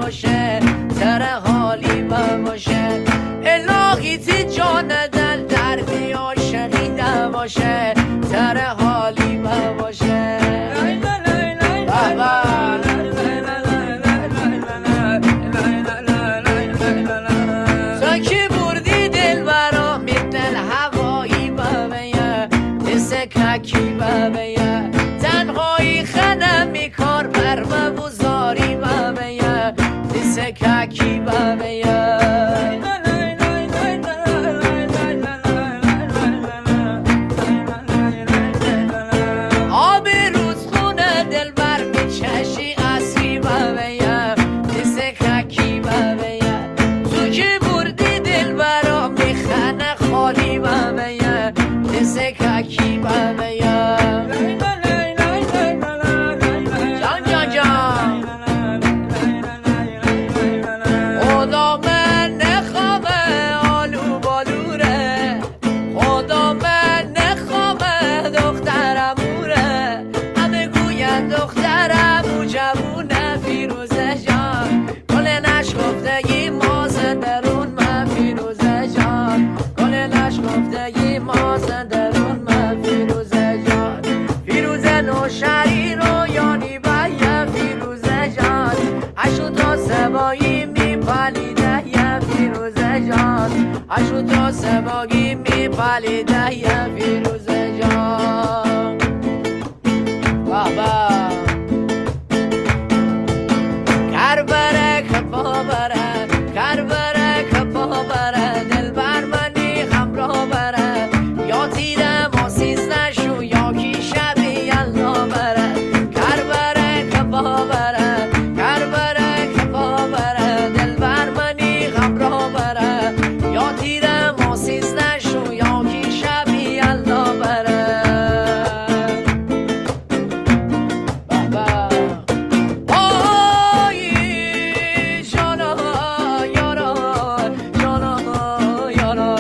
باشه سر حالی باشه الهی تی جان دل درد عاشقی باشه سر حالی باشه تو که بردی دل برا مثل هوایی بابیه دست ککی بابیه تنهایی خنم میکار بر بزاری بابیه دست ککی بابیه ککی بابیا جان جان جان خدا من نخوامه آلو بالوره خدا من نخوامه دخترموره همه گوین دخترمو جوونه فیروزه جان گل نشگفتگی ما زندرون من فیروزه جان گل نشگفتگی ما زندرون شری رو یانی باید فیروزه جان اشو تا سبایی می پالیده یا فیروزه جان اشو تا سبایی می پالیده یا فیروزه جان بابا کر بره کپا بره کر بره کپا بره دل بر منی همراه بره یا تیره ما سیزده شو یا کی شبی الله بره کر بره کپا بره کر بره کپا بره دل بر منی همراه بره یا تیره ما سیزده شو یا کی شبی الله بره بابا آی جانا یارا جانا یارا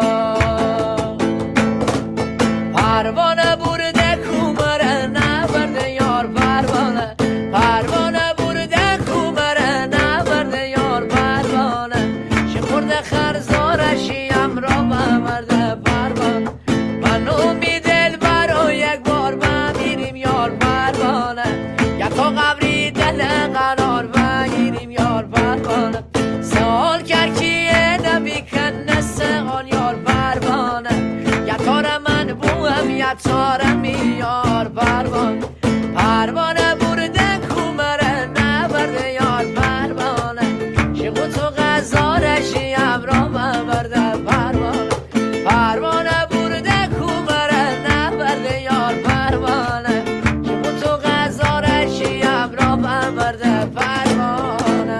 پروانه برده کومره نبرده یار پروانه پروانه برده کومره نبرده یار پروانه شمرده خرزارشی را ببرده پروانه من امید دل برا یک بار بمیریم یار پروانه یکا قبری دل قرار بگیریم یار پروانه سوال کرد کیه نبی کنه سوال یار پروانه یکار من بوهم یکارم یار پروانه پروانه برده کومره نبرده یار پروانه شگو تو غزارشی را ببرده پروانه پروانه برده کومره نبرده یار پروانه شگو تو غزارشی را ببرده پروانه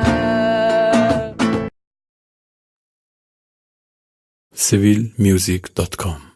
civilmusic.com